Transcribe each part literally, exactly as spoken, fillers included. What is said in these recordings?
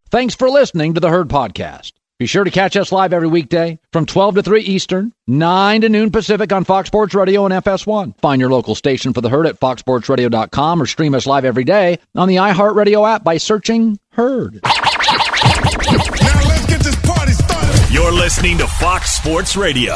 Thanks for listening to the Herd Podcast. Be sure to catch us live every weekday from twelve to three Eastern, nine to noon Pacific on Fox Sports Radio and F S one. Find your local station for the Herd at fox sports radio dot com or stream us live every day on the iHeartRadio app by searching Herd. Now let's get this party started. You're listening to Fox Sports Radio.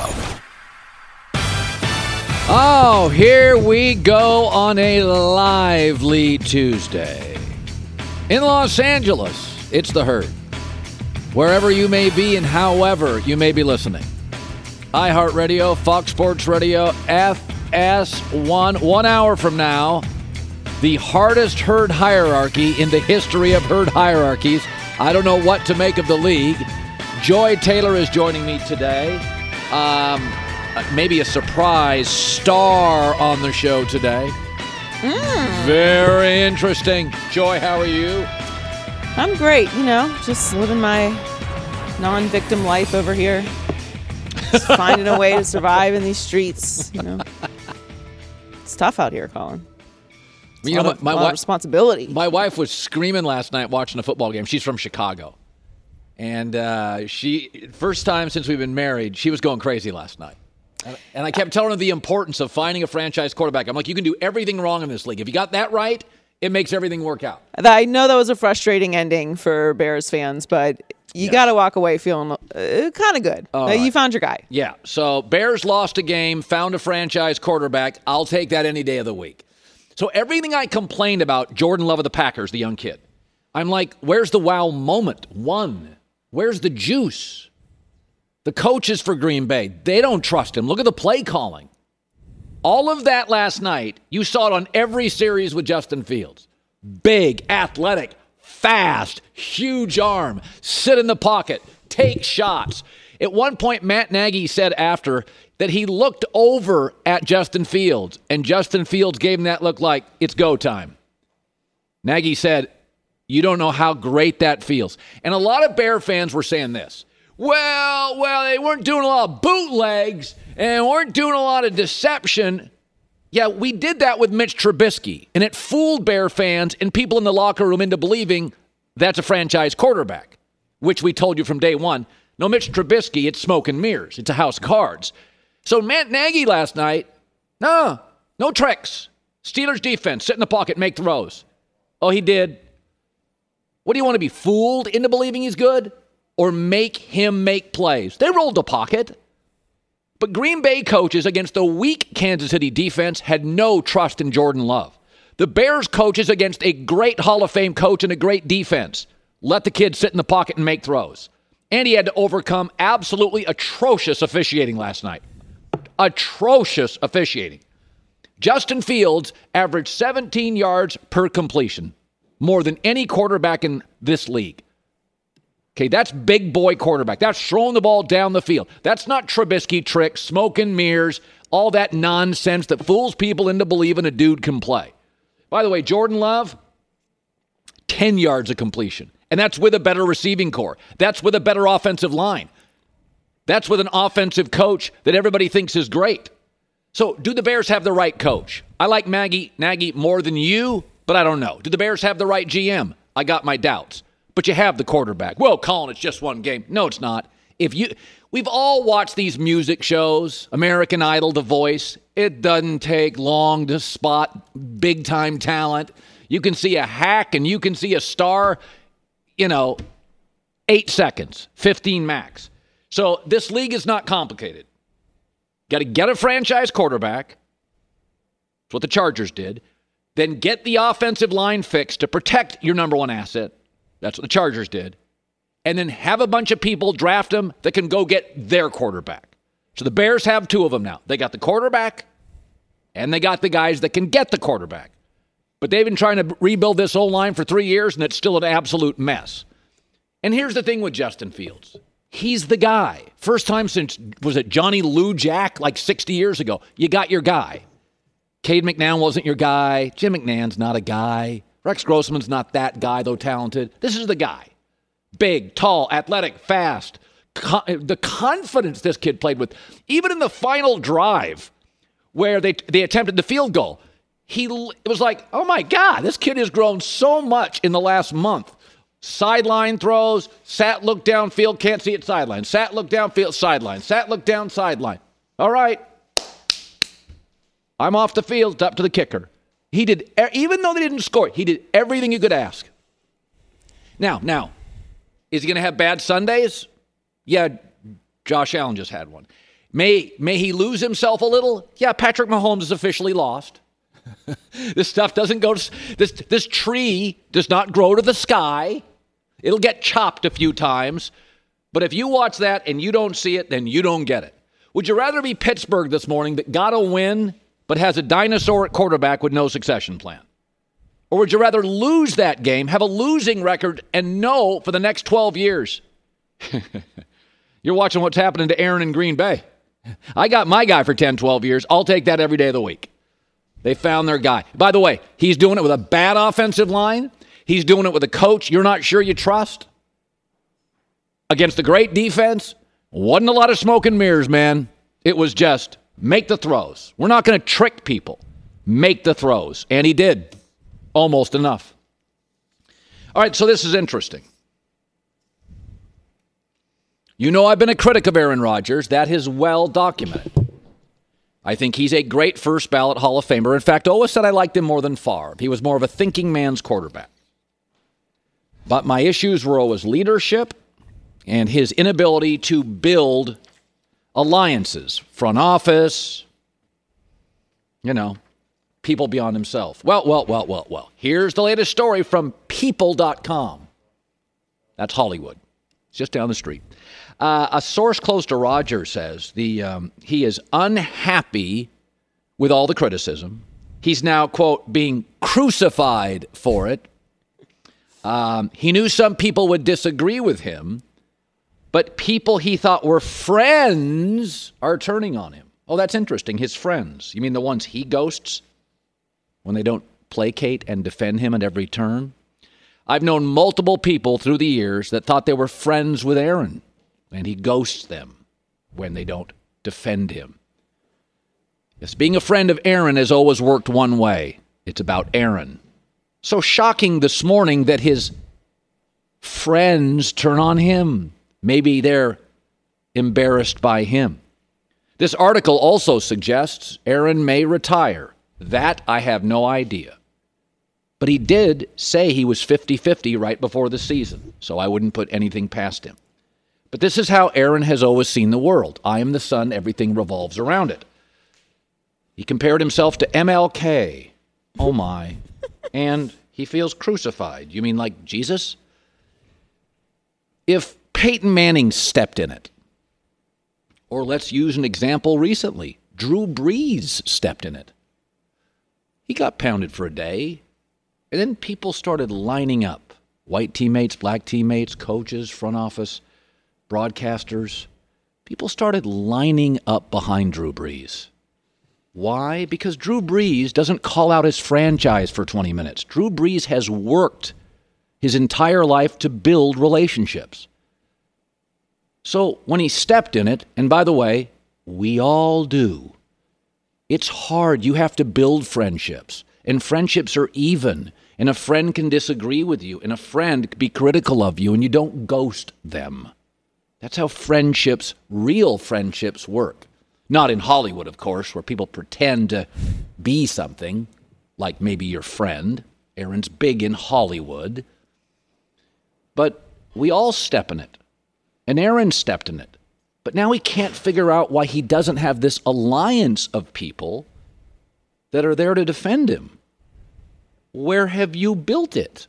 Oh, here we go on a lively Tuesday. In Los Angeles, it's the Herd. Wherever you may be and however you may be listening. iHeartRadio, Fox Sports Radio, F S one. One hour from now, the hardest herd hierarchy in the history of herd hierarchies. I don't know what to make of the league. Joy Taylor is joining me today. Um, maybe a surprise star on the show today. Mm. Very interesting. Joy, how are you? I'm great, you know, just living my non-victim life over here. Just finding a way to survive in these streets, you know. It's tough out here, Colin. It's You a know, lot of, my, lot my of responsibility. My wife was screaming last night watching a football game. She's from Chicago. And uh, she, first time since we've been married, she was going crazy last night. And I kept telling her the importance of finding a franchise quarterback. I'm like, you can do everything wrong in this league. If you got that right, it makes everything work out. I know that was a frustrating ending for Bears fans, but you Yes. got to walk away feeling uh, kind of good. All Uh, right. You found your guy. Yeah, so Bears lost a game, found a franchise quarterback. I'll take that any day of the week. So everything I complained about Jordan Love of the Packers, the young kid, I'm like, where's the wow moment? One. Where's the juice? The coaches for Green Bay, they don't trust him. Look at the play calling. All of that last night, you saw it on every series with Justin Fields. Big, athletic, fast, huge arm, sit in the pocket, take shots. At one point, Matt Nagy said after that he looked over at Justin Fields, and Justin Fields gave him that look like, it's go time. Nagy said, you don't know how great that feels. And a lot of Bear fans were saying this. Well, well, they weren't doing a lot of bootlegs and weren't doing a lot of deception. Yeah, we did that with Mitch Trubisky, and it fooled Bear fans and people in the locker room into believing that's a franchise quarterback, which we told you from day one. No, Mitch Trubisky, it's smoke and mirrors. It's a house of cards. So Matt Nagy last night, no, no tricks. Steelers defense, sit in the pocket, make throws. Oh, he did. What do you want to be fooled into believing he's good? Or make him make plays? They rolled the pocket. But Green Bay coaches against a weak Kansas City defense had no trust in Jordan Love. The Bears coaches against a great Hall of Fame coach and a great defense let the kid sit in the pocket and make throws. And he had to overcome absolutely atrocious officiating last night. Atrocious officiating. Justin Fields averaged seventeen yards per completion, more than any quarterback in this league. Okay, that's big boy quarterback. That's throwing the ball down the field. That's not Trubisky tricks, smoke and mirrors, all that nonsense that fools people into believing a dude can play. By the way, Jordan Love, ten yards of completion. And that's with a better receiving core. That's with a better offensive line. That's with an offensive coach that everybody thinks is great. So do the Bears have the right coach? I like Maggie, Nagy more than you, but I don't know. Do the Bears have the right G M? I got my doubts. But you have the quarterback. Well, Colin, it's just one game. No, it's not. If you, we've all watched these music shows, American Idol, The Voice. It doesn't take long to spot big-time talent. You can see a hack and you can see a star, you know, eight seconds, fifteen max. So this league is not complicated. Got to get a franchise quarterback. That's what the Chargers did. Then get the offensive line fixed to protect your number one asset. That's what the Chargers did. And then have a bunch of people draft them that can go get their quarterback. So the Bears have two of them now. They got the quarterback, and they got the guys that can get the quarterback. But they've been trying to rebuild this whole line for three years, and it's still an absolute mess. And here's the thing with Justin Fields. He's the guy. First time since, was it Johnny Lou Jack, like sixty years ago. You got your guy. Cade McNown wasn't your guy. Jim McNahn's not a guy. Rex Grossman's not that guy, though talented. This is the guy. Big, tall, athletic, fast. Con- the confidence this kid played with. Even in the final drive where they they attempted the field goal, he it was like, oh, my God, this kid has grown so much in the last month. Sideline throws, sat, look downfield, can't see it, sideline. Sat, look downfield, sideline. Sat, look down, sideline. All right. I'm off the field, it's up to the kicker. He did, even though they didn't score, he did everything you could ask. Now, now, is he going to have bad Sundays? Yeah, Josh Allen just had one. May, may he lose himself a little? Yeah, Patrick Mahomes is officially lost. This stuff doesn't go to, this, this tree does not grow to the sky. It'll get chopped a few times. But if you watch that and you don't see it, then you don't get it. Would you rather be Pittsburgh this morning that got a win but has a dinosaur at quarterback with no succession plan? Or would you rather lose that game, have a losing record, and know for the next twelve years? You're watching what's happening to Aaron in Green Bay. I got my guy for ten, twelve years. I'll take that every day of the week. They found their guy. By the way, he's doing it with a bad offensive line. He's doing it with a coach you're not sure you trust. Against a great defense, wasn't a lot of smoke and mirrors, man. It was just make the throws. We're not going to trick people. Make the throws. And he did. Almost enough. All right, so this is interesting. You know I've been a critic of Aaron Rodgers. That is well documented. I think he's a great first ballot Hall of Famer. In fact, I always said I liked him more than Favre. He was more of a thinking man's quarterback. But my issues were always leadership and his inability to build alliances, front office, you know, people beyond himself. Well, well, well, well, well. Here's the latest story from people dot com. That's Hollywood. It's just down the street. Uh, a source close to Rodgers says the um, he is unhappy with all the criticism. He's now, quote, being crucified for it. Um, he knew some people would disagree with him, but people he thought were friends are turning on him. Oh, that's interesting. His friends. You mean the ones he ghosts when they don't placate and defend him at every turn? I've known multiple people through the years that thought they were friends with Aaron, and he ghosts them when they don't defend him. Yes, being a friend of Aaron has always worked one way. It's about Aaron. So shocking this morning that his friends turn on him. Maybe they're embarrassed by him. This article also suggests Aaron may retire. That I have no idea. But he did say he was fifty-fifty right before the season, so I wouldn't put anything past him. But this is how Aaron has always seen the world. I am the sun, everything revolves around it. He compared himself to M L K. Oh my. And he feels crucified. You mean like Jesus? If Peyton Manning stepped in it, or let's use an example recently, Drew Brees stepped in it. He got pounded for a day, and then people started lining up. White teammates, black teammates, coaches, front office, broadcasters. People started lining up behind Drew Brees. Why? Because Drew Brees doesn't call out his franchise for twenty minutes. Drew Brees has worked his entire life to build relationships. So when he stepped in it, and by the way, we all do, it's hard. You have to build friendships, and friendships are even, and a friend can disagree with you, and a friend can be critical of you, and you don't ghost them. That's how friendships, real friendships, work. Not in Hollywood, of course, where people pretend to be something, like maybe your friend. Aaron's big in Hollywood. But we all step in it. And Aaron stepped in it. But now he can't figure out why he doesn't have this alliance of people that are there to defend him. Where have you built it?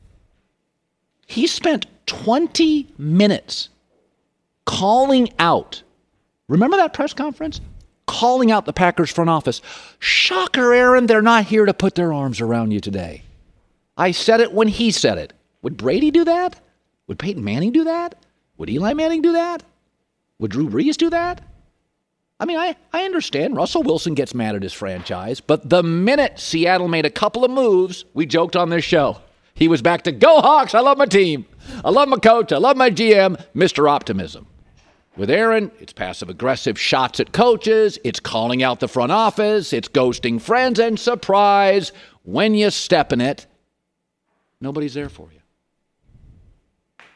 He spent twenty minutes calling out. Remember that press conference? Calling out the Packers front office. Shocker, Aaron, they're not here to put their arms around you today. I said it when he said it. Would Brady do that? Would Peyton Manning do that? Would Eli Manning do that? Would Drew Brees do that? I mean, I, I understand Russell Wilson gets mad at his franchise, but the minute Seattle made a couple of moves, we joked on this show. He was back to go Hawks. I love my team. I love my coach. I love my G M. Mister Optimism. With Aaron, it's passive-aggressive shots at coaches, it's calling out the front office, it's ghosting friends, and surprise, when you step in it, nobody's there for you.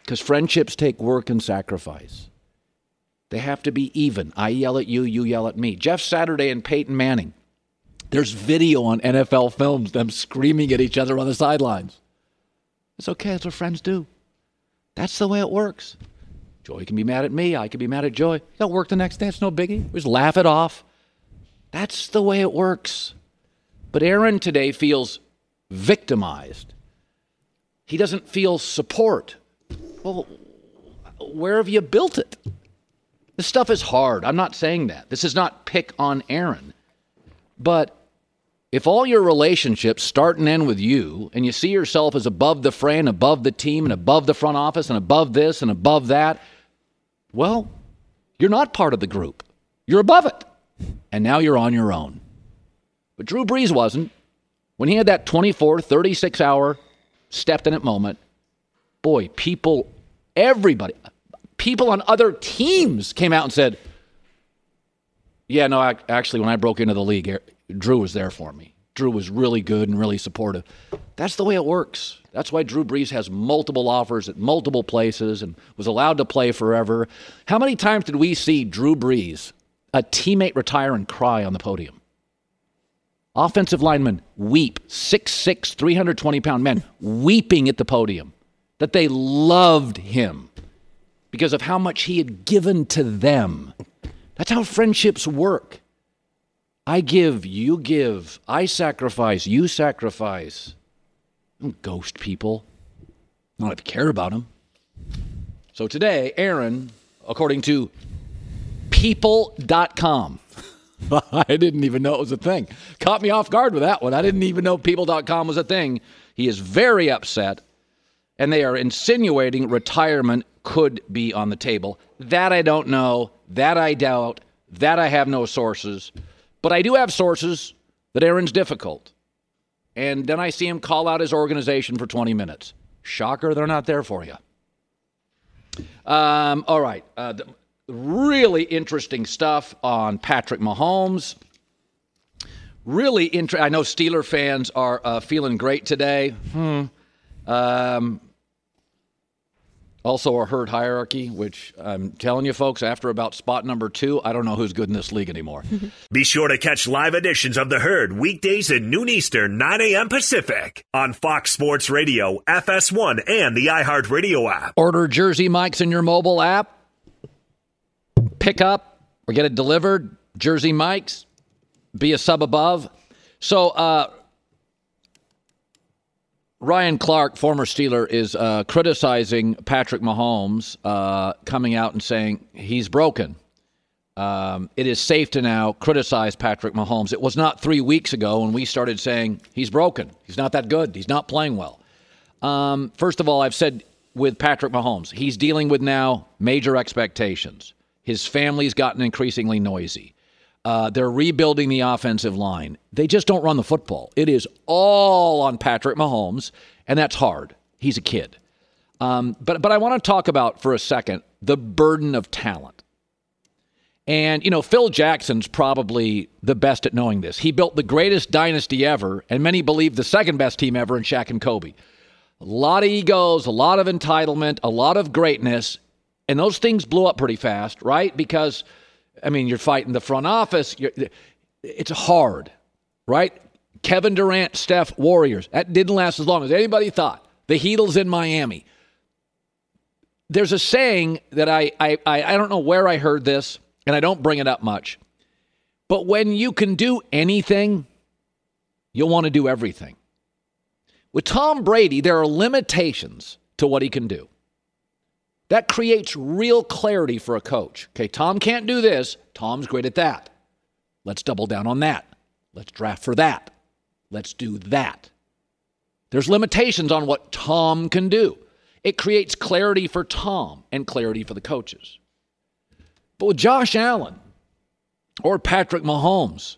because friendships take work and sacrifice. They have to be even. I yell at you, you yell at me. Jeff Saturday and Peyton Manning. There's video on N F L films, them screaming at each other on the sidelines. It's okay. That's what friends do. That's the way it works. Joy can be mad at me. I can be mad at Joy. It'll work the next day. It's no biggie. We just laugh it off. That's the way it works. But Aaron today feels victimized. He doesn't feel support. Well, where have you built it? This stuff is hard. I'm not saying that. This is not pick on Aaron. But if all your relationships start and end with you, and you see yourself as above the fray and above the team and above the front office and above this and above that, well, you're not part of the group. You're above it. And now you're on your own. But Drew Brees wasn't. When he had that twenty-four, thirty-six hour stepped in it moment, boy, people, everybody, people on other teams came out and said, yeah, no, I, actually, when I broke into the league, Drew was there for me. Drew was really good and really supportive. That's the way it works. That's why Drew Brees has multiple offers at multiple places and was allowed to play forever. How many times did we see Drew Brees, a teammate, retire and cry on the podium? Offensive linemen weep, six six, three hundred twenty pound men, weeping at the podium, that they loved him because of how much he had given to them. That's how friendships work. I give, you give. I sacrifice, you sacrifice. Don't ghost people. I don't have to care about them. So today, Aaron, according to people dot com, I didn't even know it was a thing. Caught me off guard with that one. I didn't even know people dot com was a thing. He is very upset, and they are insinuating retirement could be on the table. That I don't know. That I doubt. That I have no sources. But I do have sources that Aaron's difficult. And then I see him call out his organization for twenty minutes. Shocker, they're not there for you. Um, all right. Uh, the, really interesting stuff on Patrick Mahomes. Really interesting. I know Steeler fans are uh, feeling great today. Hmm. Um, also a herd hierarchy, which I'm telling you, folks, after about spot number two, I don't know who's good in this league anymore. Be sure to catch live editions of The Herd weekdays at noon Eastern, nine a.m. Pacific on Fox Sports Radio, F S one, and the iHeartRadio app. Order Jersey Mike's in your mobile app. Pick up or get it delivered. Jersey Mike's. Be a sub above. So, uh, Ryan Clark, former Steeler, is uh, criticizing Patrick Mahomes, uh, coming out and saying he's broken. Um, it is safe to now criticize Patrick Mahomes. It was not three weeks ago when we started saying he's broken. He's not that good. He's not playing well. Um, first of all, I've said with Patrick Mahomes, he's dealing with now major expectations. His family's gotten increasingly noisy. Uh, they're rebuilding the offensive line. They just don't run the football. It is all on Patrick Mahomes, and that's hard. He's a kid. Um, but but I want to talk about for a second the burden of talent. And, you know, Phil Jackson's probably the best at knowing this. He built the greatest dynasty ever, and many believe the second best team ever in Shaq and Kobe. A lot of egos, a lot of entitlement, a lot of greatness, and those things blew up pretty fast, right? Because I mean, you're fighting the front office. You're, it's hard, right? Kevin Durant, Steph, Warriors. That didn't last as long as anybody thought. The Heatles in Miami. There's a saying that I, I, I don't know where I heard this, and I don't bring it up much. But when you can do anything, you'll want to do everything. With Tom Brady, there are limitations to what he can do. That creates real clarity for a coach. Okay, Tom can't do this. Tom's great at that. Let's double down on that. Let's draft for that. Let's do that. There's limitations on what Tom can do. It creates clarity for Tom and clarity for the coaches. But with Josh Allen or Patrick Mahomes,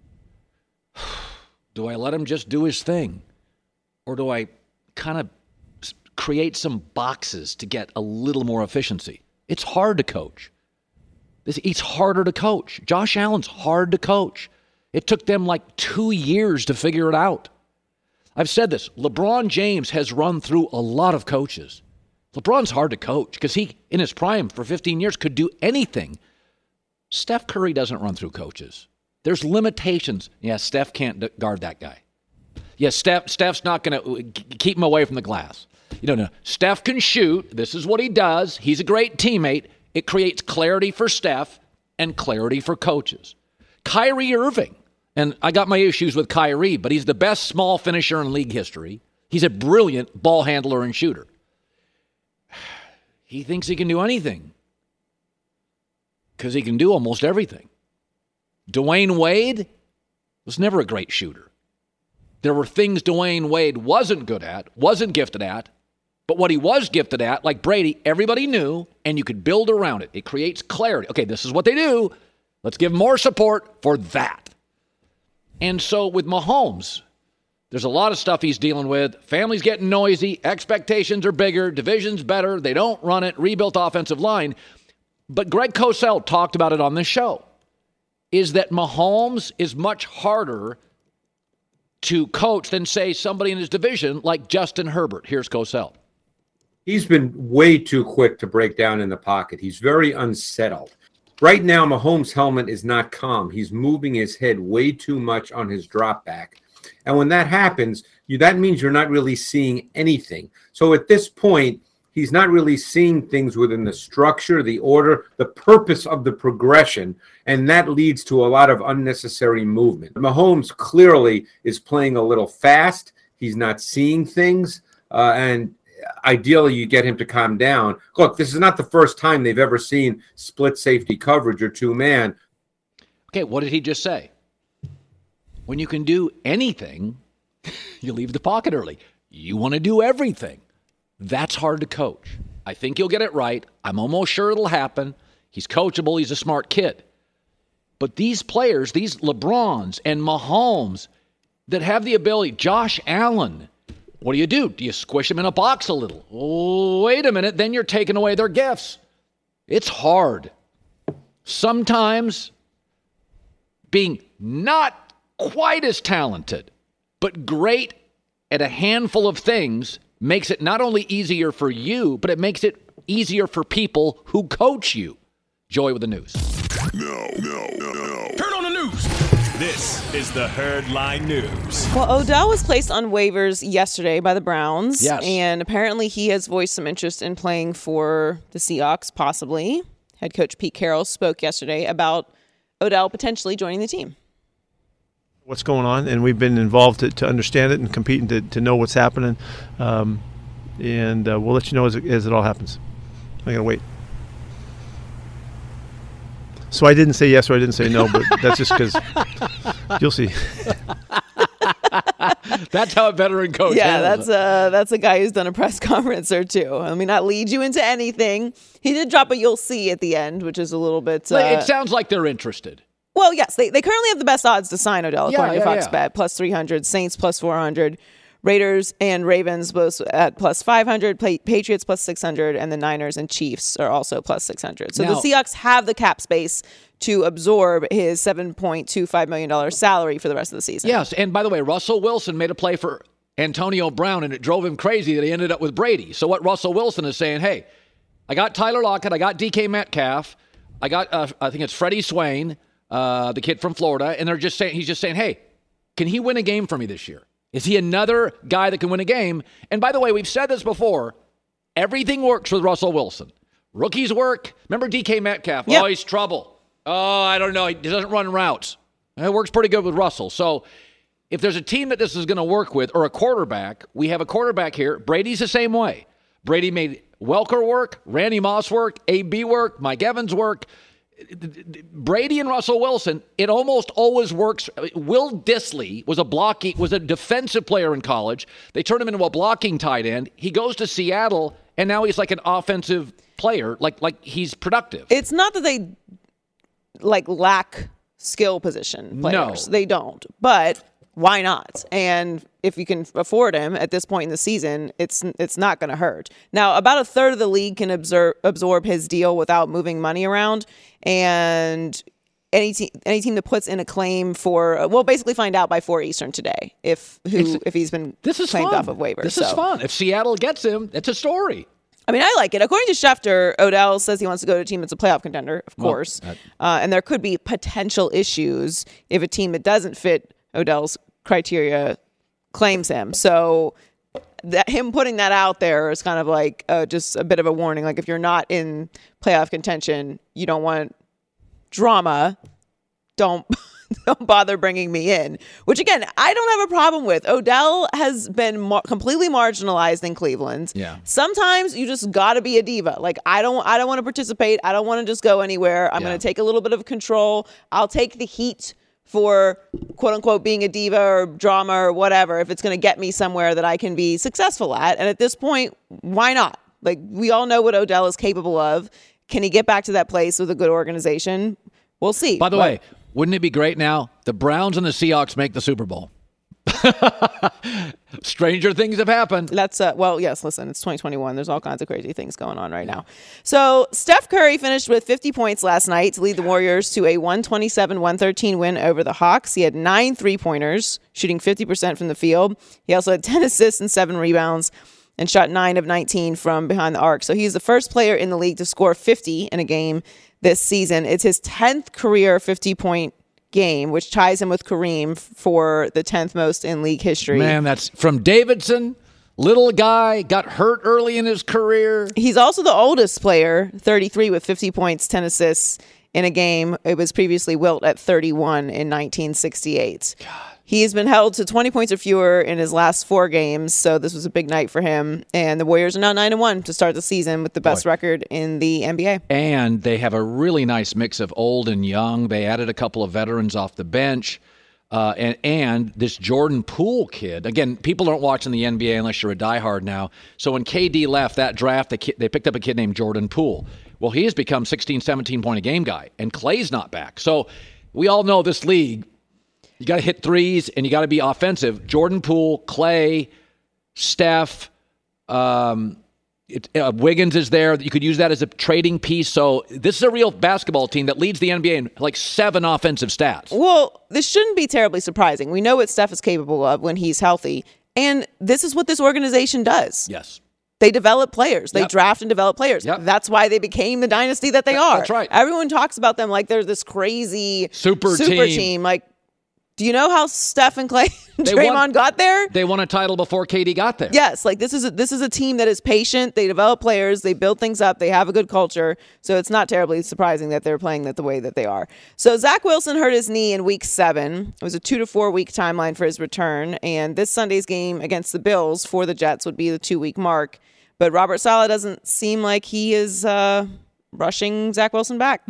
do I let him just do his thing? Or do I kind of create some boxes to get a little more efficiency? It's hard to coach. It's harder to coach. Josh Allen's hard to coach. It took them like two years to figure it out. I've said this. LeBron James has run through a lot of coaches. LeBron's hard to coach because he, in his prime for fifteen years, could do anything. Steph Curry doesn't run through coaches. There's limitations. Yeah, Steph can't guard that guy. Yeah, Steph, Steph's not going to keep him away from the glass. You don't know. Steph can shoot. This is what he does. He's a great teammate. It creates clarity for Steph and clarity for coaches. Kyrie Irving. And I got my issues with Kyrie, but he's the best small finisher in league history. He's a brilliant ball handler and shooter. He thinks he can do anything because he can do almost everything. Dwayne Wade was never a great shooter. There were things Dwayne Wade wasn't good at, wasn't gifted at, but what he was gifted at, like Brady, everybody knew, and you could build around it. It creates clarity. Okay, this is what they do. Let's give more support for that. And so with Mahomes, there's a lot of stuff he's dealing with. Family's getting noisy. Expectations are bigger. Division's better. They don't run it. Rebuilt offensive line. But Greg Cosell talked about it on this show, is that Mahomes is much harder to coach than, say, somebody in his division like Justin Herbert. Here's Cosell. He's been way too quick to break down in the pocket. He's very unsettled. Right now, Mahomes' helmet is not calm. He's moving his head way too much on his drop back. And when that happens, you, that means you're not really seeing anything. So at this point, he's not really seeing things within the structure, the order, the purpose of the progression, and that leads to a lot of unnecessary movement. Mahomes clearly is playing a little fast. He's not seeing things, uh, and ideally you get him to calm down. Look, this is not the first time they've ever seen split safety coverage or two-man. Okay, what did he just say? When you can do anything, you leave the pocket early. You want to do everything. That's hard to coach. I think he'll get it right. I'm almost sure it'll happen. He's coachable. He's a smart kid. But these players, these LeBrons and Mahomes that have the ability, Josh Allen, what do you do? Do you squish them in a box a little? Oh, wait a minute. Then you're taking away their gifts. It's hard. Sometimes being not quite as talented, but great at a handful of things makes it not only easier for you, but it makes it easier for people who coach you. Joy with the news. No, no, no, no. Turn on the news. This is the Herd Line News. Well, Odell was placed on waivers yesterday by the Browns. Yes. And apparently he has voiced some interest in playing for the Seahawks, possibly. Head coach Pete Carroll spoke yesterday about Odell potentially joining the team. What's going on, and we've been involved to, to understand it and compete and to, to know what's happening. Um, and uh, we'll let you know as it, as it all happens. I gotta wait. So I didn't say yes or I didn't say no, but that's just because you'll see. That's how a veteran coach Yeah, handles that's it. a, that's a guy who's done a press conference or two. I mean, not lead you into anything. He did drop a "you'll see" at the end, which is a little bit... Uh, It sounds like they're interested. Well, yes, they, they currently have the best odds to sign Odell, Yeah, according yeah, to Fox yeah. Bet, plus three hundred, Saints plus four hundred, Raiders and Ravens both at plus five hundred, Pa- Patriots plus six hundred, and the Niners and Chiefs are also plus six hundred. So Now- the Seahawks have the cap space to absorb his seven point two five million dollars salary for the rest of the season. Yes, and by the way, Russell Wilson made a play for Antonio Brown, and it drove him crazy that he ended up with Brady. So what Russell Wilson is saying, hey, I got Tyler Lockett, I got D K Metcalf, I got, uh, I think it's Freddie Swain, uh, the kid from Florida, and they're just saying, he's just saying, hey, can he win a game for me this year? Is he another guy that can win a game? And by the way, we've said this before, everything works with Russell Wilson. Rookies work. Remember D K Metcalf? Yep. Oh, he's trouble. Oh, I don't know. He doesn't run routes. It works pretty good with Russell. So if there's a team that this is going to work with, or a quarterback, we have a quarterback here. Brady's the same way. Brady made Welker work, Randy Moss work, A B work, Mike Evans work. Brady and Russell Wilson, it almost always works. Will Dissly was a blocking, was a defensive player in college. They turned him into a blocking tight end. He goes to Seattle, and now he's like an offensive player, like like he's productive. It's not that they like lack skill position players. No. They don't. But why not? And if you can afford him at this point in the season, it's it's not going to hurt. Now, about a third of the league can absorb absorb his deal without moving money around, and any team any team that puts in a claim for, we'll basically find out by four Eastern today if who It's- if he's been This is claimed fun. off of waivers. This so. is fun. If Seattle gets him, it's a story. I mean, I like it. According to Schefter, Odell says he wants to go to a team that's a playoff contender, of Well, course. that- Uh, and there could be potential issues if a team that doesn't fit Odell's criteria claims him. So that him putting that out there is kind of like uh, just a bit of a warning. Like if you're not in playoff contention, you don't want drama. Don't don't bother bringing me in. Which again, I don't have a problem with. Odell has been mar- completely marginalized in Cleveland. Yeah. Sometimes you just got to be a diva. Like I don't I don't want to participate. I don't want to just go anywhere. I'm Yeah. going to take a little bit of control. I'll take the heat for quote unquote being a diva or drama or whatever if it's going to get me somewhere that I can be successful at. And at this point, why not? Like we all know what Odell is capable of. Can he get back to that place with a good organization? We'll see. By the But- way, wouldn't it be great now? The Browns and the Seahawks make the Super Bowl. Stranger things have happened. That's uh, well, yes. Listen, it's twenty twenty-one. There's all kinds of crazy things going on right now. So Steph Curry finished with fifty points last night to lead the Warriors to a one twenty-seven one thirteen win over the Hawks. He had nine three-pointers, shooting fifty percent from the field. He also had ten assists and seven rebounds, and shot nine of nineteen from behind the arc. So he's the first player in the league to score fifty in a game this season. It's his tenth career fifty-point game, which ties him with Kareem for the tenth most in league history. Man, that's from Davidson. Little guy, got hurt early in his career. He's also the oldest player, thirty-three, with fifty points, ten assists in a game. It was previously Wilt at thirty-one in nineteen sixty-eight. God. He has been held to twenty points or fewer in his last four games, so this was a big night for him. And the Warriors are now nine and one to start the season with the best Boy. record in the N B A. And they have a really nice mix of old and young. They added a couple of veterans off the bench. Uh, and, and this Jordan Poole kid. Again, people aren't watching the N B A unless you're a diehard now. So when K D left that draft, they, they picked up a kid named Jordan Poole. Well, he has become sixteen, seventeen point a game guy. And Clay's not back. So we all know this league, you got to hit threes and you got to be offensive. Jordan Poole, Clay, Steph, um, it, uh, Wiggins is there. You could use that as a trading piece. So this is a real basketball team that leads the N B A in like seven offensive stats. Well, this shouldn't be terribly surprising. We know what Steph is capable of when he's healthy. And this is what this organization does. Yes. They develop players. They Yep. draft and develop players. Yep. That's why they became the dynasty that they That- are. that's right. Everyone talks about them like they're this crazy Super super team. team. Like, do you know how Steph and Clay and They Draymond won- got there? They won a title before K D got there. Yes, like this is a, this is a team that is patient. They develop players. They build things up. They have a good culture. So it's not terribly surprising that they're playing that the way that they are. So Zach Wilson hurt his knee in week seven. It was a two to four week timeline for his return. And this Sunday's game against the Bills for the Jets would be the two week mark. But Robert Saleh doesn't seem like he is uh, rushing Zach Wilson back.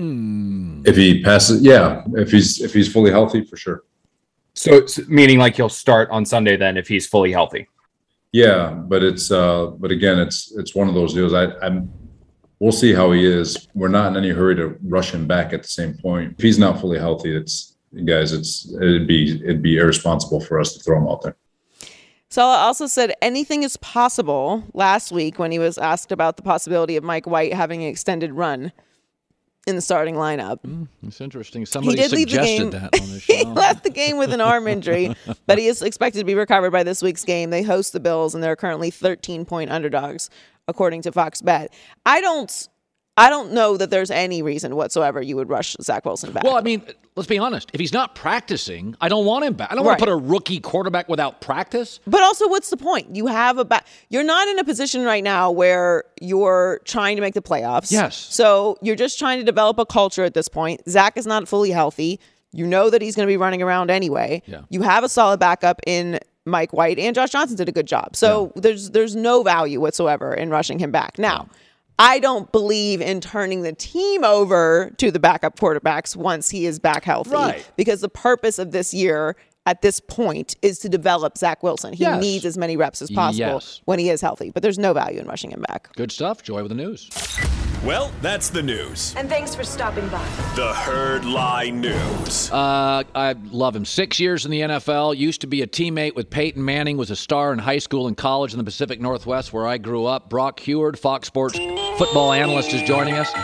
If he passes, yeah. If he's if he's fully healthy, for sure. So it's meaning like he'll start on Sunday then if he's fully healthy. Yeah, but it's uh, but again, it's it's one of those deals. I, I'm we'll see how he is. We're not in any hurry to rush him back at the same point. If he's not fully healthy, it's guys, it's it'd be it'd be irresponsible for us to throw him out there. Saleh also said anything is possible last week when he was asked about the possibility of Mike White having an extended run in the starting lineup. It's interesting. Somebody did leave the suggested game. that on the He show. left the game with an arm injury, but he is expected to be recovered by this week's game. They host the Bills, and they're currently thirteen-point underdogs, according to Fox Bet. I don't, I don't know that there's any reason whatsoever you would rush Zach Wilson back. Well, I mean, let's be honest. If he's not practicing, I don't want him back. I don't want to Right. put a rookie quarterback without practice. But also, what's the point? You have a back. You're not in a position right now where you're trying to make the playoffs. Yes. So you're just trying to develop a culture at this point. Zach is not fully healthy. You know that he's going to be running around anyway. Yeah. You have a solid backup in Mike White, and Josh Johnson did a good job. So there's there's no value whatsoever in rushing him back. Now, I don't believe in turning the team over to the backup quarterbacks once he is back healthy. Right. Because the purpose of this year at this point is to develop Zach Wilson. He Yes. needs as many reps as possible Yes. when he is healthy, but there's no value in rushing him back. Good stuff. Joy with the news. Well, that's the news. And thanks for stopping by. The Herd Lie News. Uh, I love him. Six years in the N F L. Used to be a teammate with Peyton Manning. Was a star in high school and college in the Pacific Northwest, where I grew up. Brock Heward, Fox Sports football analyst, is joining us.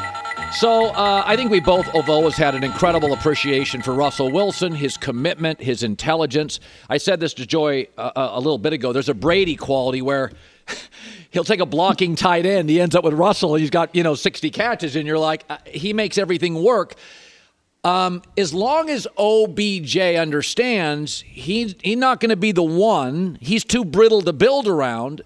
So uh, I think we both have always had an incredible appreciation for Russell Wilson, his commitment, his intelligence. I said this to Joy uh, a little bit ago. There's a Brady quality where he'll take a blocking tight end. He ends up with Russell, and he's got, you know, sixty catches, and you're like, uh, he makes everything work. Um, as long as O B J understands he's, he's not going to be the one, he's too brittle to build around,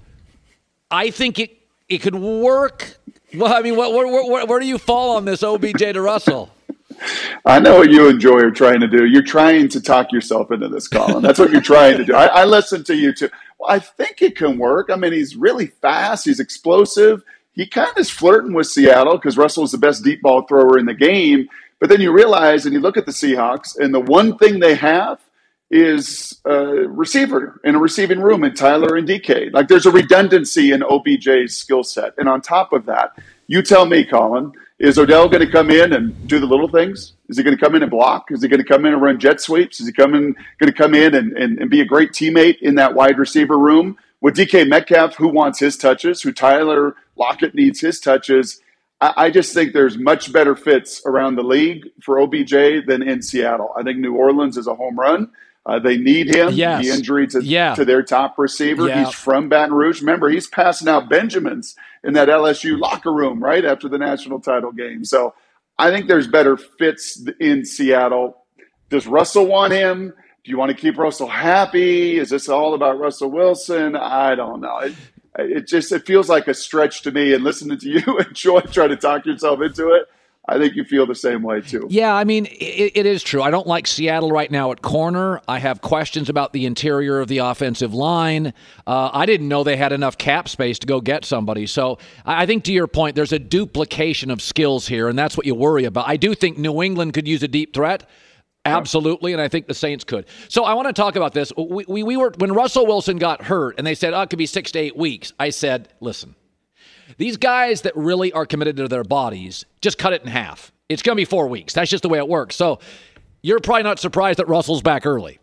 I think it, it could work. Well, I mean, what, where, where, where do you fall on this O B J to Russell? I know what you and Joy are trying to do. You're trying to talk yourself into this, Colin. That's what you're trying to do. I, I listen to you too. Well, I think it can work. I mean, he's really fast. He's explosive. He kind of is flirting with Seattle because Russell is the best deep ball thrower in the game. But then you realize, and you look at the Seahawks, and the one thing they have is a receiver in a receiving room in Tyler and D K. Like, there's a redundancy in O B J's skill set. And on top of that, you tell me, Colin, is Odell going to come in and do the little things? Is he going to come in and block? Is he going to come in and run jet sweeps? Is he coming, going to come in and, and, and be a great teammate in that wide receiver room? With D K Metcalf, who wants his touches, who Tyler Lockett needs his touches, I, I just think there's much better fits around the league for O B J than in Seattle. I think New Orleans is a home run. Uh, they need him. Yes. The injury to, yeah. to their top receiver. Yeah. He's from Baton Rouge. Remember, he's passing out Benjamins in that L S U locker room right after the national title game. So I think there's better fits in Seattle. Does Russell want him? Do you want to keep Russell happy? Is this all about Russell Wilson? I don't know. It, it just it feels like a stretch to me. And listening to you and Joy try to talk yourself into it, I think you feel the same way, too. Yeah, I mean, it, it is true. I don't like Seattle right now at corner. I have questions about the interior of the offensive line. Uh, I didn't know they had enough cap space to go get somebody. So I think, to your point, there's a duplication of skills here, and that's what you worry about. I do think New England could use a deep threat. Absolutely, and I think the Saints could. So I want to talk about this. We, we, we were when Russell Wilson got hurt, and they said, oh, it could be six to eight weeks. I said, listen. These guys that really are committed to their bodies, just cut it in half. It's going to be four weeks. That's just the way it works. So you're probably not surprised that Russell's back early.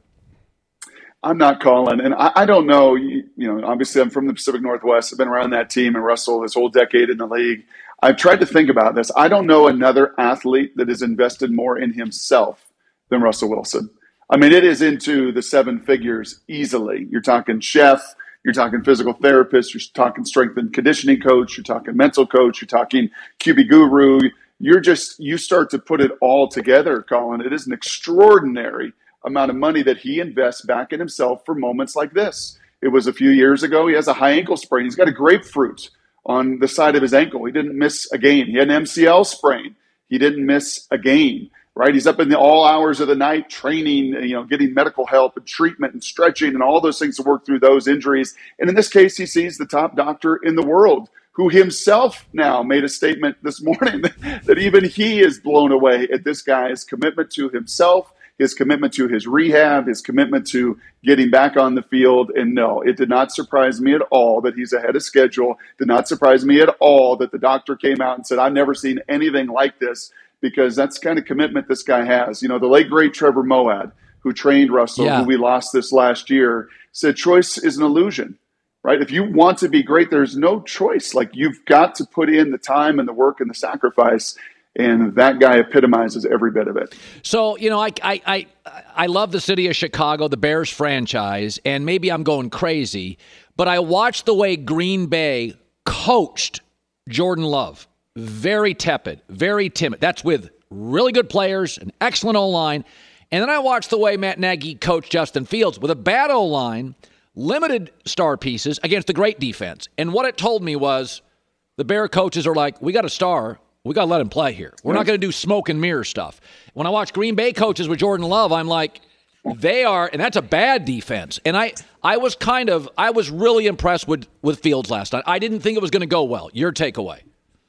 I'm not calling. And I, I don't know, you, you know, obviously I'm from the Pacific Northwest. I've been around that team and Russell his whole decade in the league. I've tried to think about this. I don't know another athlete that has invested more in himself than Russell Wilson. I mean, it is into the seven figures easily. You're talking chef. You're talking physical therapist, you're talking strength and conditioning coach, you're talking mental coach, you're talking Q B guru. You're just, you start to put it all together, Colin. It is an extraordinary amount of money that he invests back in himself for moments like this. It was a few years ago. He has a high ankle sprain. He's got a grapefruit on the side of his ankle. He didn't miss a game. He had an M C L sprain. He didn't miss a game. Right, he's up in the all hours of the night training, you know, getting medical help and treatment and stretching and all those things to work through those injuries. And in this case, he sees the top doctor in the world, who himself now made a statement this morning that, that even he is blown away at this guy's commitment to himself, his commitment to his rehab, his commitment to getting back on the field. And no, it did not surprise me at all that he's ahead of schedule. Did not surprise me at all that the doctor came out and said, I've never seen anything like this. Because that's the kind of commitment this guy has. You know, the late, great Trevor Moawad, who trained Russell, yeah. who we lost this last year, said choice is an illusion, right? If you want to be great, there's no choice. Like, you've got to put in the time and the work and the sacrifice, and that guy epitomizes every bit of it. So, you know, I, I, I, I love the city of Chicago, the Bears franchise, and maybe I'm going crazy, but I watched the way Green Bay coached Jordan Love. Very tepid, very timid. That's with really good players, an excellent O-line. And then I watched the way Matt Nagy coached Justin Fields with a bad O-line, limited star pieces against a great defense. And what it told me was the Bear coaches are like, we got a star. We got to let him play here. We're not going to do smoke and mirror stuff. When I watch Green Bay coaches with Jordan Love, I'm like, they are, and that's a bad defense. And I, I was kind of, I was really impressed with, with Fields last night. I didn't think it was going to go well. Your takeaway.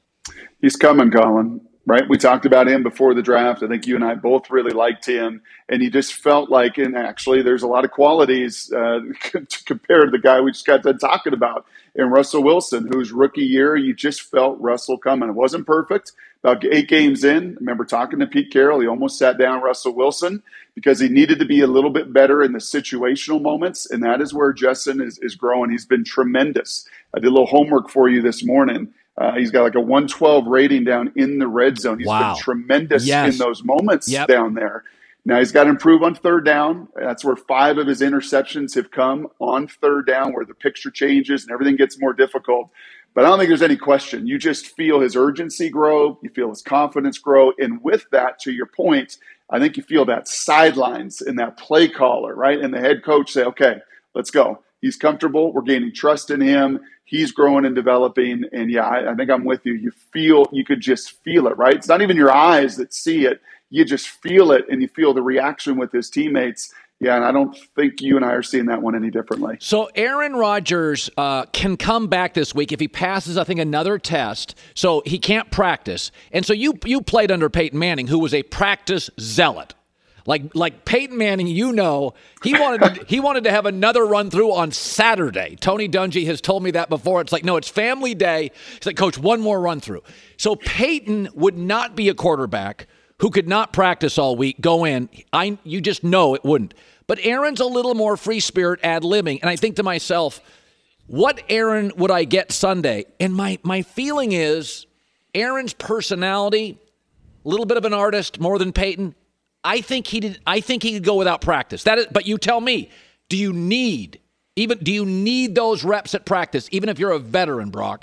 He's coming, Colin, right? We talked about him before the draft. I think you and I both really liked him. And he just felt like, and actually there's a lot of qualities uh, compared to the guy we just got done talking about in Russell Wilson, whose rookie year, you just felt Russell coming. It wasn't perfect. About eight games in, I remember talking to Pete Carroll. He almost sat down Russell Wilson because he needed to be a little bit better in the situational moments. And that is where Justin is, is growing. He's been tremendous. I did a little homework for you this morning. Uh, he's got like a one twelve rating down in the red zone. He's wow. been tremendous yes. in those moments yep. down there. Now he's got to improve on third down. That's where five of his interceptions have come on third down, where the picture changes and everything gets more difficult. But I don't think there's any question. You just feel his urgency grow. You feel his confidence grow. And with that, to your point, I think you feel that sidelines and that play caller, right? And the head coach say, okay, let's go. He's comfortable. We're gaining trust in him. He's growing and developing. And yeah, I, I think I'm with you. You feel, you could just feel it, right? It's not even your eyes that see it. You just feel it, and you feel the reaction with his teammates. Yeah, and I don't think you and I are seeing that one any differently. So Aaron Rodgers uh, can come back this week if he passes, I think, another test. So he can't practice. And so you you played under Peyton Manning, who was a practice zealot. Like like Peyton Manning, you know, he wanted to, he wanted to have another run through on Saturday. Tony Dungy has told me that before. It's like, no, it's family day. He's like, Coach, one more run through. So Peyton would not be a quarterback who could not practice all week, go in. I you just know it wouldn't. But Aaron's a little more free spirit, ad-libbing. And I think to myself, what Aaron would I get Sunday? And my my feeling is Aaron's personality, a little bit of an artist more than Peyton. I think he did. I think he could go without practice. That is, but you tell me, do you need even do you need those reps at practice, even if you're a veteran, Brock?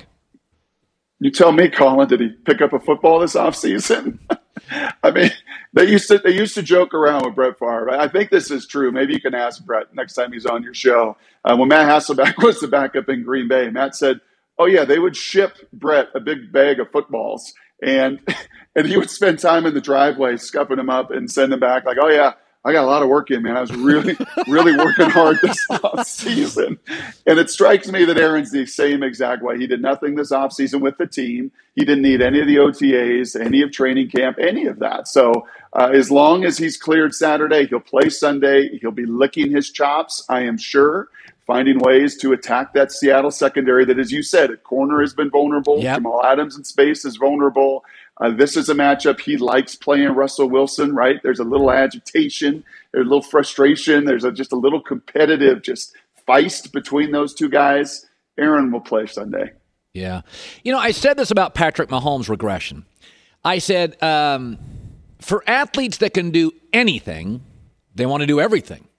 You tell me, Colin. Did he pick up a football this offseason? I mean, they used to they used to joke around with Brett Favre. I think this is true. Maybe you can ask Brett next time he's on your show. Uh, when Matt Hasselbeck was the backup in Green Bay, Matt said, "Oh yeah, they would ship Brett a big bag of footballs, and and he would spend time in the driveway scuffing them up and send them back. Like, oh yeah, I got a lot of work in, man. I was really, really working hard this offseason." And it strikes me that Aaron's the same exact way. He did nothing this offseason with the team. He didn't need any of the O T As, any of training camp, any of that. So uh, as long as he's cleared Saturday, he'll play Sunday. He'll be licking his chops, I am sure, finding ways to attack that Seattle secondary that, as you said, at corner has been vulnerable. Yep. Jamal Adams in space is vulnerable. Uh, this is a matchup he likes playing Russell Wilson, right? There's a little agitation. There's a little frustration. There's a, just a little competitive just feist between those two guys. Aaron will play Sunday. Yeah. You know, I said this about Patrick Mahomes' regression. I said, um, for athletes that can do anything, they want to do everything.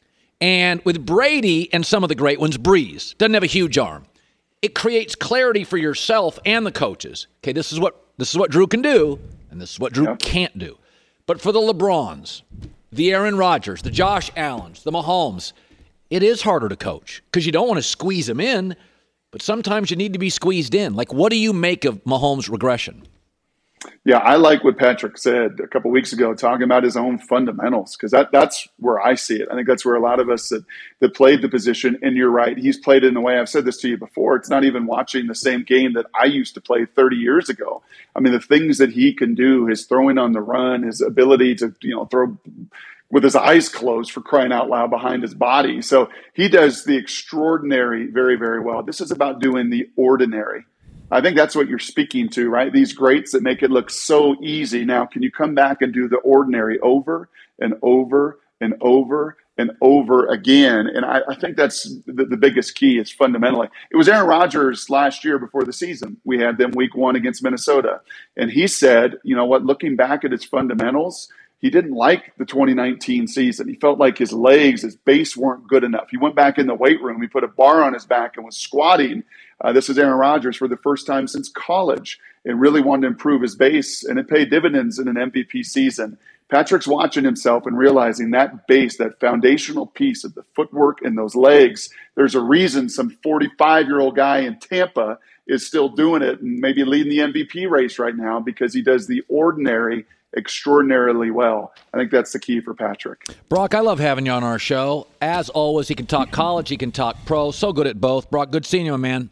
And with Brady and some of the great ones, Breeze doesn't have a huge arm. It creates clarity for yourself and the coaches. Okay, this is what this is what Drew can do, and this is what Drew yep. can't do. But for the LeBrons, the Aaron Rodgers, the Josh Allens, the Mahomes, it is harder to coach because you don't want to squeeze them in, but sometimes you need to be squeezed in. Like, what do you make of Mahomes' regression? Yeah, I like what Patrick said a couple weeks ago, talking about his own fundamentals, because that, that's where I see it. I think that's where a lot of us that, that played the position, and you're right, he's played it in a way, I've said this to you before, it's not even watching the same game that I used to play thirty years ago. I mean, the things that he can do, his throwing on the run, his ability to, you know, throw with his eyes closed, for crying out loud, behind his body. So he does the extraordinary very, very well. This is about doing the ordinary. I think that's what you're speaking to, right? These greats that make it look so easy. Now, can you come back and do the ordinary over and over and over and over again? And I, I think that's the, the biggest key is fundamentally. It was Aaron Rodgers last year before the season. We had them week one against Minnesota. And he said, you know what, looking back at his fundamentals, he didn't like the twenty nineteen season. He felt like his legs, his base weren't good enough. He went back in the weight room. He put a bar on his back and was squatting. Uh, this is Aaron Rodgers for the first time since college and really wanted to improve his base, and it paid dividends in an M V P season. Patrick's watching himself and realizing that base, that foundational piece of the footwork and those legs, there's a reason some forty-five-year-old guy in Tampa is still doing it and maybe leading the M V P race right now because he does the ordinary extraordinarily well. I think that's the key for Patrick. Brock, I love having you on our show. As always, he can talk college, he can talk pro. So good at both. Brock, good seeing you, my man.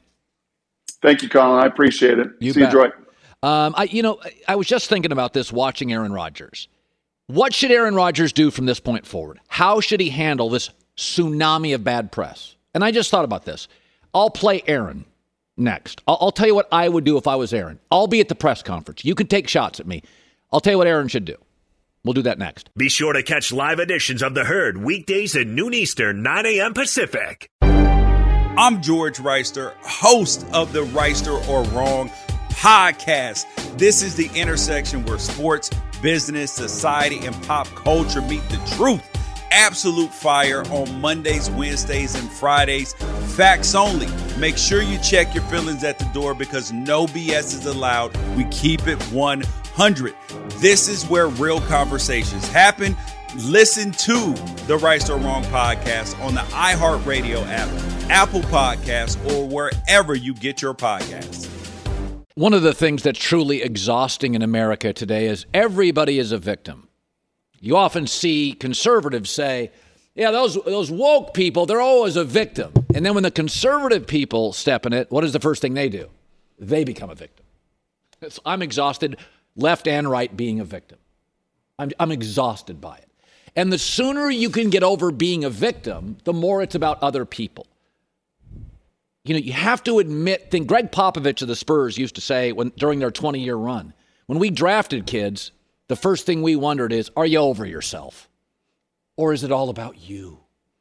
Thank you, Colin. I appreciate it. You See bet. you, Joy. Um, I, you know, I was just thinking about this watching Aaron Rodgers. What should Aaron Rodgers do from this point forward? How should he handle this tsunami of bad press? And I just thought about this. I'll play Aaron next. I'll, I'll tell you what I would do if I was Aaron. I'll be at the press conference. You can take shots at me. I'll tell you what Aaron should do. We'll do that next. Be sure to catch live editions of The Herd weekdays at noon Eastern, nine a.m. Pacific. I'm George Reister, host of the Reister or Wrong Podcast. This is the intersection where sports, business, society, and pop culture meet the truth. Absolute fire on Mondays, Wednesdays, and Fridays. Facts only. Make sure you check your feelings at the door because no B S is allowed. We keep it one hundred. This is where real conversations happen. Listen to the Right or Wrong podcast on the iHeartRadio app, Apple Podcasts, or wherever you get your podcasts. One of the things that's truly exhausting in America today is everybody is a victim. You often see conservatives say, yeah, those those woke people, they're always a victim. And then when the conservative people step in it, what is the first thing they do? They become a victim. It's, I'm exhausted, left and right, being a victim. I'm, I'm exhausted by it. And the sooner you can get over being a victim, the more it's about other people. You know, you have to admit, think Greg Popovich of the Spurs used to say when during their twenty-year run, when we drafted kids, the first thing we wondered is, are you over yourself? Or is it all about you?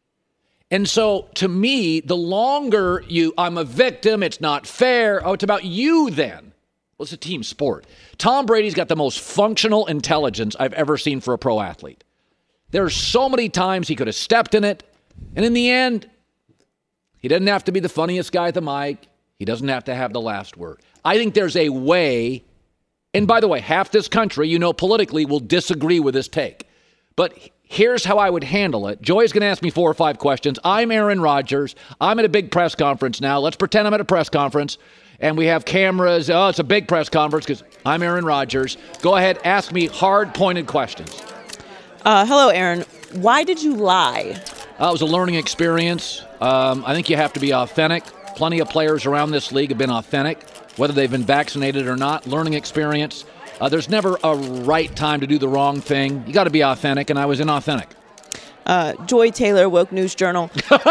And so, to me, the longer you, I'm a victim, it's not fair, oh, it's about you then. Well, it's a team sport. Tom Brady's got the most functional intelligence I've ever seen for a pro athlete. There's so many times he could have stepped in it, and in the end, he doesn't have to be the funniest guy at the mic. He doesn't have to have the last word. I think there's a way, and by the way, half this country, you know, politically will disagree with this take. But here's how I would handle it. Joy's going to ask me four or five questions. I'm Aaron Rodgers. I'm at a big press conference now. Let's pretend I'm at a press conference, and we have cameras. Oh, it's a big press conference because I'm Aaron Rodgers. Go ahead, ask me hard-pointed questions. Uh, hello, Aaron. Why did you lie? Uh, it was a learning experience. Um, I think you have to be authentic. Plenty of players around this league have been authentic, whether they've been vaccinated or not. Learning experience. Uh, there's never a right time to do the wrong thing. You got to be authentic, and I was inauthentic. Uh, Joy Taylor, Woke News Journal.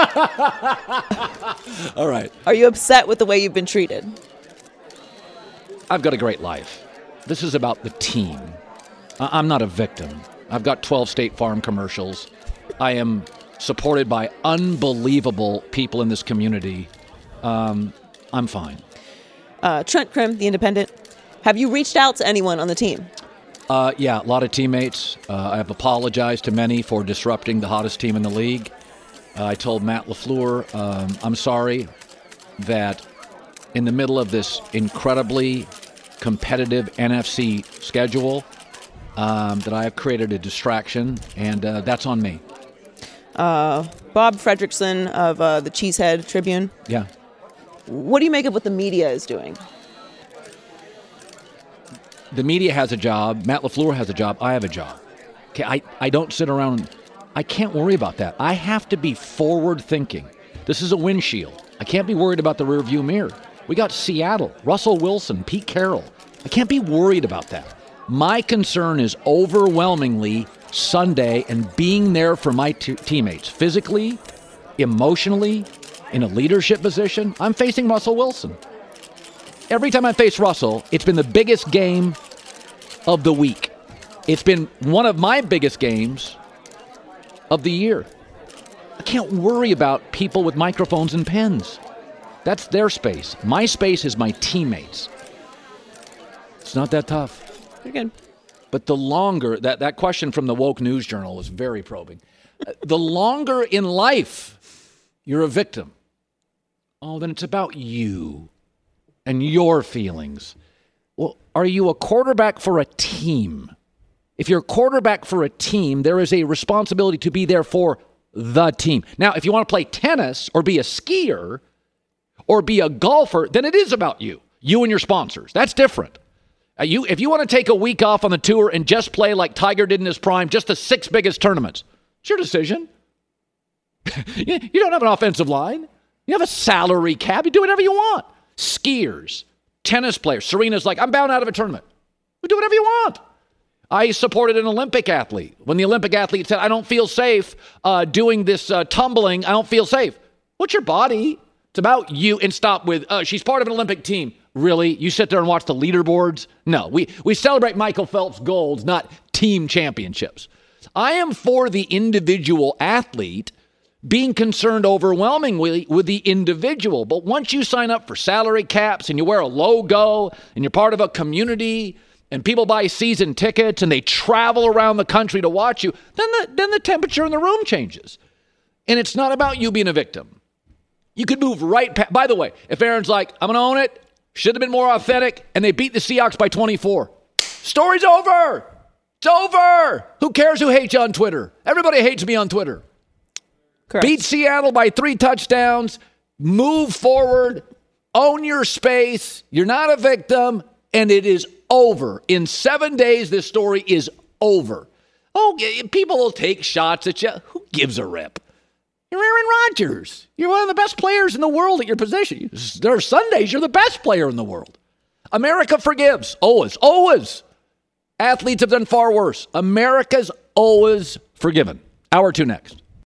All right. Are you upset with the way you've been treated? I've got a great life. This is about the team. I- I'm not a victim. I've got twelve State Farm commercials. I am supported by unbelievable people in this community. Um, I'm fine. Uh, Trent Krim, The Independent. Have you reached out to anyone on the team? Uh, yeah, a lot of teammates. Uh, I have apologized to many for disrupting the hottest team in the league. Uh, I told Matt LaFleur, um, I'm sorry that in the middle of this incredibly competitive N F C schedule, um, that I have created a distraction, and uh, that's on me. Uh, Bob Fredrickson of uh, the Cheesehead Tribune. Yeah. What do you make of what the media is doing? The media has a job. Matt LaFleur has a job. I have a job. Okay, I, I don't sit around. I can't worry about that. I have to be forward thinking. This is a windshield. I can't be worried about the rearview mirror. We got Seattle, Russell Wilson, Pete Carroll. I can't be worried about that. My concern is overwhelmingly Sunday and being there for my t- teammates, physically, emotionally, in a leadership position. I'm facing Russell Wilson. Every time I face Russell, it's been the biggest game of the week. It's been one of my biggest games of the year. I can't worry about people with microphones and pens. That's their space. My space is my teammates. It's not that tough. You're good. But the longer, that, that question from the Woke News Journal was very probing. The longer in life you're a victim, oh, then it's about you and your feelings. Well, are you a quarterback for a team? If you're a quarterback for a team, there is a responsibility to be there for the team. Now, if you want to play tennis or be a skier or be a golfer, then it is about you, you and your sponsors. That's different. Uh, you, if you want to take a week off on the tour and just play like Tiger did in his prime, just the six biggest tournaments, it's your decision. you, you don't have an offensive line. You have a salary cap. You do whatever you want. Skiers, tennis players. Serena's like, I'm bound out of a tournament. You do whatever you want. I supported an Olympic athlete. When the Olympic athlete said, I don't feel safe uh, doing this uh, tumbling, I don't feel safe. What's your body? It's about you. And stop with, uh, she's part of an Olympic team. Really? You sit there and watch the leaderboards? No, we, we celebrate Michael Phelps golds, not team championships. I am for the individual athlete being concerned overwhelmingly with the individual. But once you sign up for salary caps and you wear a logo and you're part of a community and people buy season tickets and they travel around the country to watch you, then the, then the temperature in the room changes. And it's not about you being a victim. You could move right past. By the way, if Aaron's like, I'm going to own it, should have been more authentic, and they beat the Seahawks by twenty-four. Story's over. It's over. Who cares who hates you on Twitter? Everybody hates me on Twitter. Correct. Beat Seattle by three touchdowns. Move forward. Own your space. You're not a victim, and it is over. In seven days, this story is over. Oh, people will take shots at you. Who gives a rip? You're Aaron Rodgers. You're one of the best players in the world at your position. There are Sundays you're the best player in the world. America forgives. Always. Always. Athletes have done far worse. America's always forgiven. Hour two next.